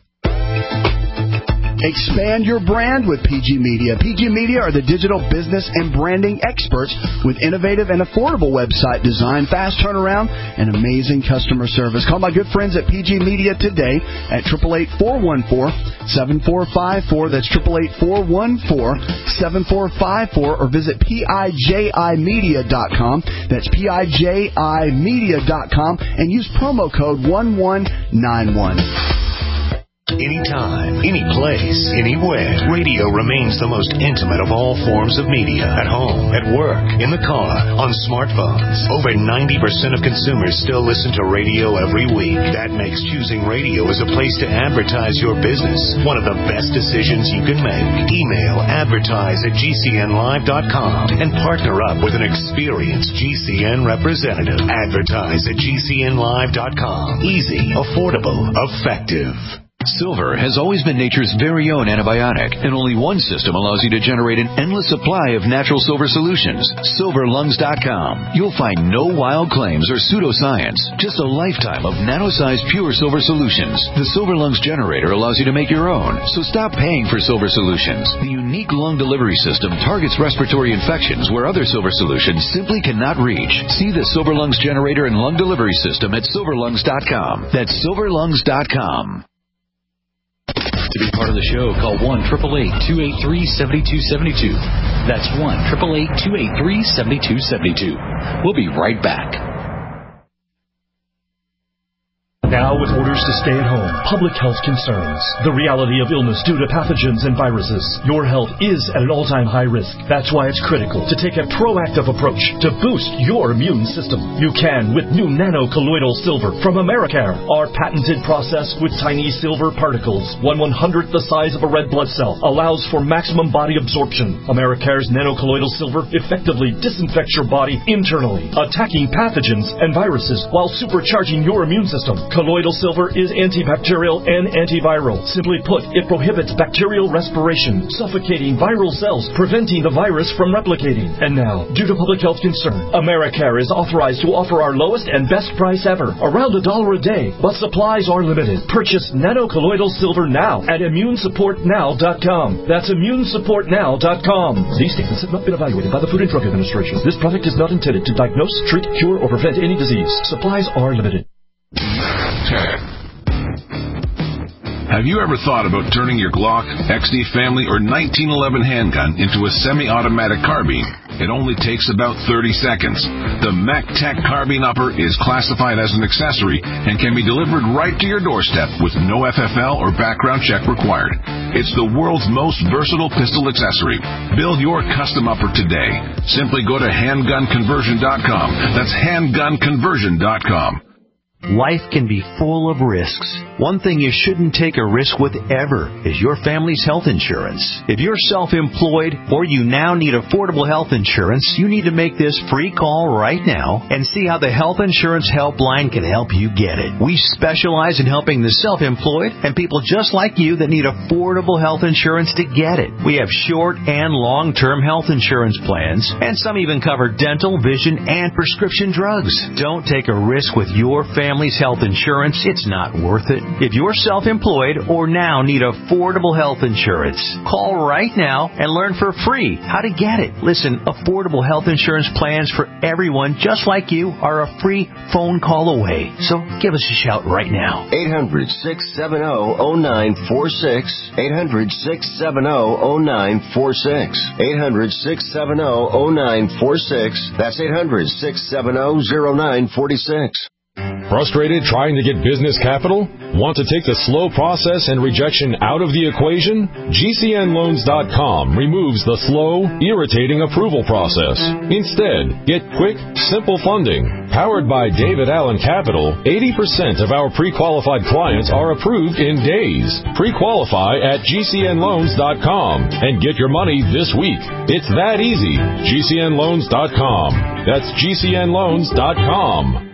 Expand your brand with P G Media. P G Media are the digital business and branding experts with innovative and affordable website design, fast turnaround, and amazing customer service. Call my good friends at P G Media today at eight eight eight, four one four, seven four five four. That's eight eight eight, four one four, seven four five four. Or visit P I J I media dot com. That's P I J I media dot com. And use promo code one one nine one. Anytime, any place, anywhere, radio remains the most intimate of all forms of media. At home, at work, in the car, on smartphones. Over ninety percent of consumers still listen to radio every week. That makes choosing radio as a place to advertise your business one of the best decisions you can make. Email advertise at G C N live dot com and partner up with an experienced G C N representative. Advertise at G C N live dot com. Easy, affordable, effective. Silver has always been nature's very own antibiotic, and only one system allows you to generate an endless supply of natural silver solutions. silver lungs dot com. You'll find no wild claims or pseudoscience, just a lifetime of nano-sized pure silver solutions. The Silver Lungs generator allows you to make your own, so stop paying for silver solutions. The unique lung delivery system targets respiratory infections where other silver solutions simply cannot reach. See the Silver Lungs generator and lung delivery system at silver lungs dot com. That's silver lungs dot com. To be part of the show, call one eight eight eight, two eight three, seven two seven two. That's one eight eight eight, two eight three, seven two seven two. We'll be right back. Now with orders to stay at home, public health concerns, the reality of illness due to pathogens and viruses. Your health is at an all-time high risk. That's why it's critical to take a proactive approach to boost your immune system. You can with new nano-colloidal silver from Americare. Our patented process with tiny silver particles, one one-hundredth the size of a red blood cell, allows for maximum body absorption. Americare's nano-colloidal silver effectively disinfects your body internally, attacking pathogens and viruses while supercharging your immune system. Colloidal silver is antibacterial and antiviral. Simply put, it prohibits bacterial respiration, suffocating viral cells, preventing the virus from replicating. And now, due to public health concern, Americare is authorized to offer our lowest and best price ever, around a dollar a day, but supplies are limited. Purchase nano-colloidal silver now at immune support now dot com. That's immune support now dot com. These statements have not been evaluated by the Food and Drug Administration. This product is not intended to diagnose, treat, cure, or prevent any disease. Supplies are limited. Have you ever thought about turning your Glock, X D Family, or nineteen eleven handgun into a semi-automatic carbine? It only takes about thirty seconds. The MacTac Carbine Upper is classified as an accessory and can be delivered right to your doorstep with no F F L or background check required. It's the world's most versatile pistol accessory. Build your custom upper today. Simply go to handgun conversion dot com. That's handgun conversion dot com. Life can be full of risks. One thing you shouldn't take a risk with ever is your family's health insurance. If you're self-employed or you now need affordable health insurance, you need to make this free call right now and see how the Health Insurance Helpline can help you get it. We specialize in helping the self-employed and people just like you that need affordable health insurance to get it. We have short and long-term health insurance plans, and some even cover dental, vision, and prescription drugs. Don't take a risk with your family. Family's health insurance, it's not worth it. If you're self-employed or now need affordable health insurance, call right now and learn for free how to get it. Listen, affordable health insurance plans for everyone just like you are a free phone call away. So give us a shout right now. eight hundred, six seven zero, zero nine four six. eight hundred, six seven zero, zero nine four six. eight hundred, six seven zero, zero nine four six. That's eight hundred, six seven zero, zero nine four six. Frustrated trying to get business capital? Want to take the slow process and rejection out of the equation? G C N loans dot com removes the slow, irritating approval process. Instead, get quick, simple funding. Powered by David Allen Capital, eighty percent of our pre-qualified clients are approved in days. Pre-qualify at G C N loans dot com and get your money this week. It's that easy. G C N loans dot com. That's G C N loans dot com.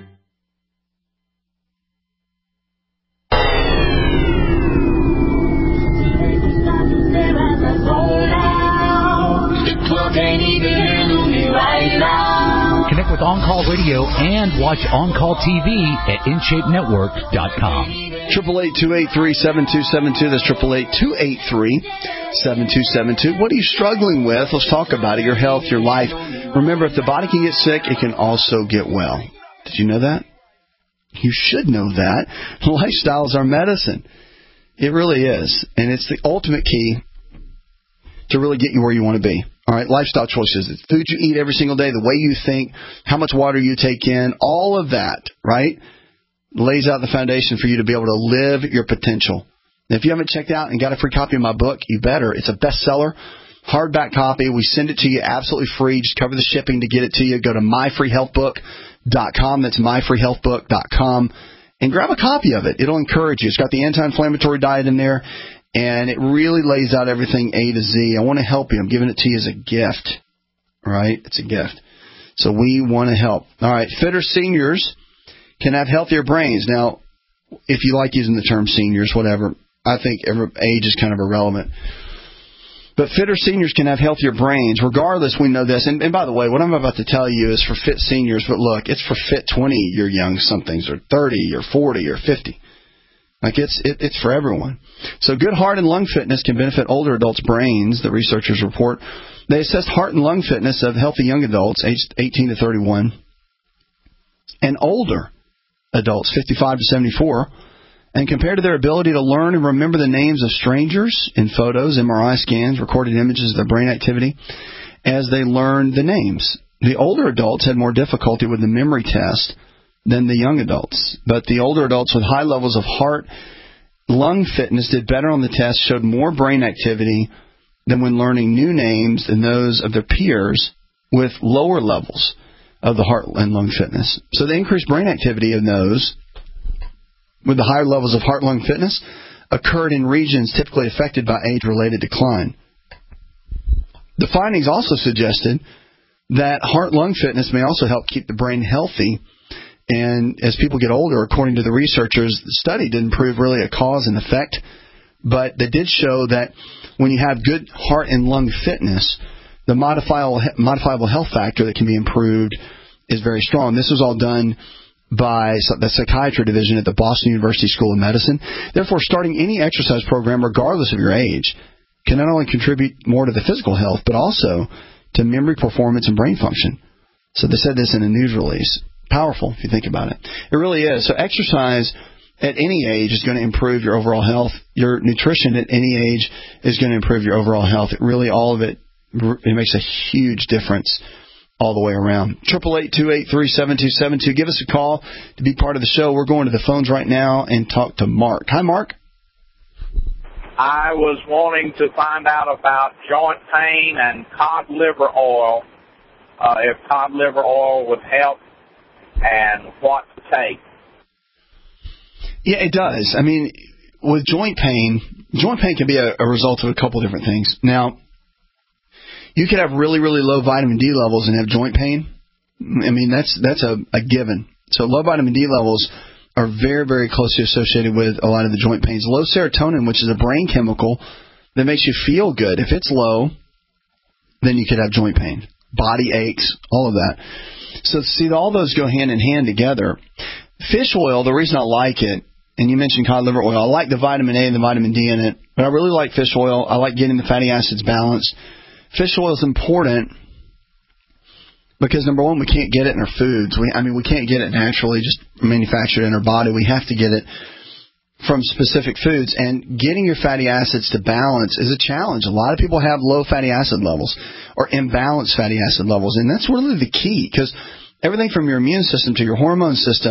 Connect with On-Call Radio and watch On-Call T V at in shape network dot com. Triple eight two eight three seven two seven two. That's triple eight two eight three seven two seven two. What are you struggling with? Let's talk about it. Your health, your life. Remember, if the body can get sick, it can also get well. Did you know that? You should know that. Lifestyle is our medicine. It really is, and it's the ultimate key to really get you where you want to be. All right, lifestyle choices. It's food you eat every single day, the way you think, how much water you take in, all of that, right, lays out the foundation for you to be able to live your potential. Now, if you haven't checked out and got a free copy of my book, you better. It's a bestseller, hardback copy. We send it to you absolutely free. Just cover the shipping to get it to you. Go to my free health book dot com. That's my free health book dot com. And grab a copy of it. It'll encourage you. It's got the anti-inflammatory diet in there. And it really lays out everything A to Z. I want to help you. I'm giving it to you as a gift. All right? It's a gift. So we want to help. All right. Fitter seniors can have healthier brains. Now, if you like using the term seniors, whatever, I think every age is kind of irrelevant. But fitter seniors can have healthier brains. Regardless, we know this. And, and by the way, what I'm about to tell you is for fit seniors. But look, it's for fit twenty-year young somethings, or thirty, or forty, or fifty. Like it's it, it's for everyone. So good heart and lung fitness can benefit older adults' brains, the researchers report. They assessed heart and lung fitness of healthy young adults aged eighteen to thirty-one and older adults fifty-five to seventy-four and compared to their ability to learn and remember the names of strangers in photos, M R I scans, recorded images of their brain activity as they learned the names. The older adults had more difficulty with the memory test than the young adults. But the older adults with high levels of heart, lung fitness did better on the test, showed more brain activity than when learning new names than those of their peers with lower levels of the heart and lung fitness. So the increased brain activity of those with the higher levels of heart-lung fitness occurred in regions typically affected by age-related decline. The findings also suggested that heart-lung fitness may also help keep the brain healthy. And as people get older, according to the researchers, the study didn't prove really a cause and effect, but they did show that when you have good heart and lung fitness, the modifiable, modifiable health factor that can be improved is very strong. This was all done by the psychiatry division at the Boston University School of Medicine. Therefore, starting any exercise program, regardless of your age, can not only contribute more to the physical health, but also to memory, performance, and brain function. So they said this in a news release. Powerful, if you think about it. It really is. So exercise at any age is going to improve your overall health. Your nutrition at any age is going to improve your overall health. It really, all of it, it makes a huge difference all the way around. triple eight two eight three seven two seven two. Give us a call to be part of the show. We're going to the phones right now and talk to Mark. Hi, Mark. I was wanting to find out about joint pain and cod liver oil, uh, if cod liver oil would help, and what to take. Yeah, it does. I mean, with joint pain, joint pain can be a, a result of a couple different things. Now, you could have really, really low vitamin D levels and have joint pain. I mean, that's that's a, a given. So low vitamin D levels are very, very closely associated with a lot of the joint pains. Low serotonin, which is a brain chemical that makes you feel good, if it's low, then you could have joint pain, body aches, all of that. So, see, all those go hand in hand together. Fish oil, the reason I like it, and you mentioned cod liver oil, I like the vitamin A and the vitamin D in it, but I really like fish oil. I like getting the fatty acids balanced. Fish oil is important because, number one, we can't get it in our foods. We, I mean, we can't get it naturally, just manufactured in our body. We have to get it from specific foods. And getting your fatty acids to balance is a challenge. A lot of people have low fatty acid levels or imbalanced fatty acid levels, and that's really the key, because everything from your immune system to your hormone system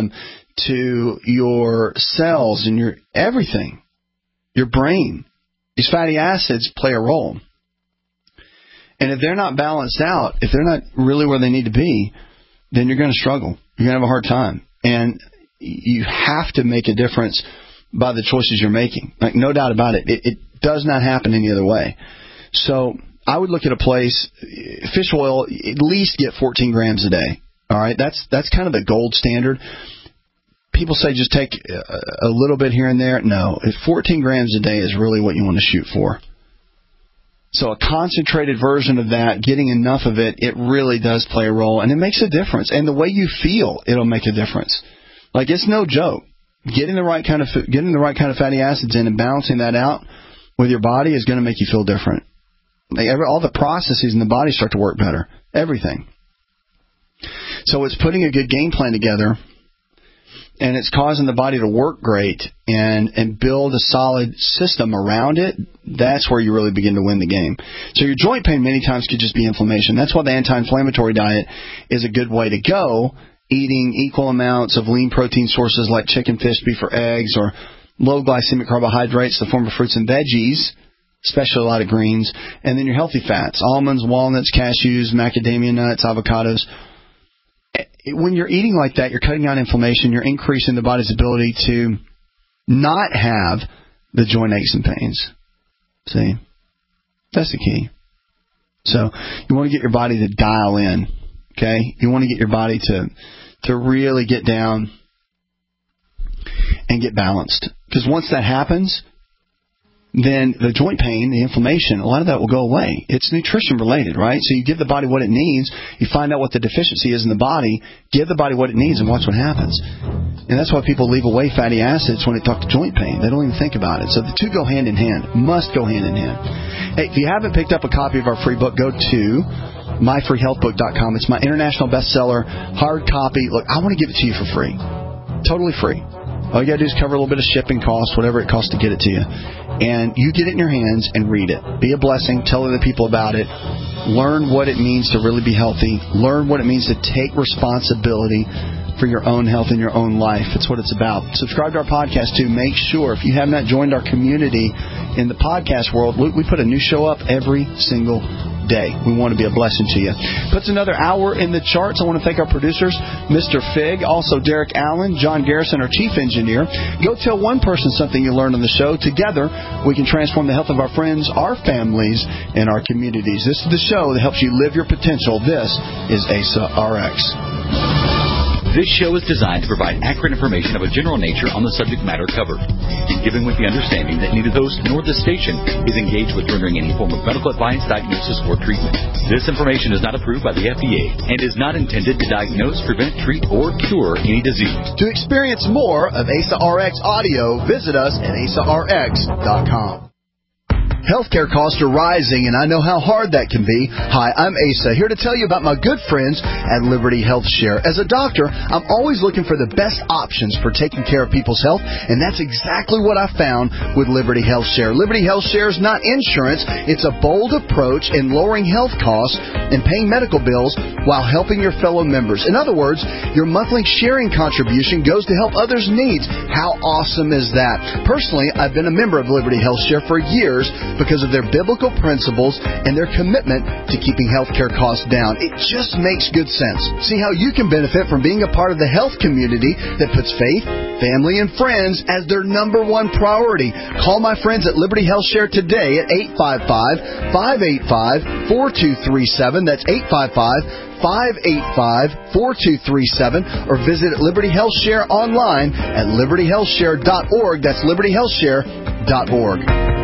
to your cells and your everything, your brain. These fatty acids play a role. And if they're not balanced out, if they're not really where they need to be, then you're going to struggle. You're going to have a hard time. And you have to make a difference by the choices you're making. Like, no doubt about it. It, it does not happen any other way. So I would look at a place, fish oil, at least get fourteen grams a day. All right? That's that's kind of the gold standard. People say just take a, a little bit here and there. No, fourteen grams a day is really what you want to shoot for. So a concentrated version of that, getting enough of it, it really does play a role, and it makes a difference. And the way you feel, it'll make a difference. Like, it's no joke. Getting the right kind of getting the right kind of fatty acids in and balancing that out with your body is going to make you feel different. Like, every, all the processes in the body start to work better. Everything. So it's putting a good game plan together, and it's causing the body to work great and, and build a solid system around it. That's where you really begin to win the game. So your joint pain many times could just be inflammation. That's why the anti-inflammatory diet is a good way to go, eating equal amounts of lean protein sources like chicken, fish, beef, or eggs, or low glycemic carbohydrates in the form of fruits and veggies, especially a lot of greens, and then your healthy fats, almonds, walnuts, cashews, macadamia nuts, avocados. When you're eating like that, you're cutting down inflammation, you're increasing the body's ability to not have the joint aches and pains. See? That's the key. So you want to get your body to dial in, okay? You want to get your body to to really get down and get balanced. Because once that happens, then the joint pain, the inflammation, a lot of that will go away. It's nutrition related, right? So you give the body what it needs, you find out what the deficiency is in the body, give the body what it needs, and watch what happens. And that's why people leave away fatty acids when they talk to joint pain. They don't even think about it. So the two go hand in hand, must go hand in hand. Hey, if you haven't picked up a copy of our free book, go to my free health book dot com. It's my international bestseller, hard copy. Look, I want to give it to you for free. Totally free. All you got to do is cover a little bit of shipping costs, whatever it costs to get it to you. And you get it in your hands and read it. Be a blessing. Tell other people about it. Learn what it means to really be healthy. Learn what it means to take responsibility for your own health and your own life. It's what it's about. Subscribe to our podcast, too. Make sure, if you have not joined our community in the podcast world, we put a new show up every single day. We want to be a blessing to you. Puts another hour in the charts. I want to thank our producers, Mister Fig, also Derek Allen, John Garrison, our chief engineer. Go tell one person something you learned on the show. Together, we can transform the health of our friends, our families, and our communities. This is the show that helps you live your potential. This is A S A R X. This show is designed to provide accurate information of a general nature on the subject matter covered, given with the understanding that neither the host nor the station is engaged with rendering any form of medical advice, diagnosis, or treatment. This information is not approved by the F D A and is not intended to diagnose, prevent, treat, or cure any disease. To experience more of A S A R X audio, visit us at A S A R X dot com. Healthcare costs are rising, and I know how hard that can be. Hi, I'm Asa, here to tell you about my good friends at Liberty Health Share. As a doctor, I'm always looking for the best options for taking care of people's health, and that's exactly what I found with Liberty Health Share. Liberty Health Share is not insurance. It's a bold approach in lowering health costs and paying medical bills while helping your fellow members. In other words, your monthly sharing contribution goes to help others' needs. How awesome is that? Personally, I've been a member of Liberty Health Share for years, because of their biblical principles and their commitment to keeping healthcare costs down. It just makes good sense. See how you can benefit from being a part of the health community that puts faith, family, and friends as their number one priority. Call my friends at Liberty Health Share today at eight five five, five eight five, four two three seven. That's eight five five, five eight five, four two three seven, or visit Liberty Health Share online at liberty health share dot org. That's liberty health share dot org.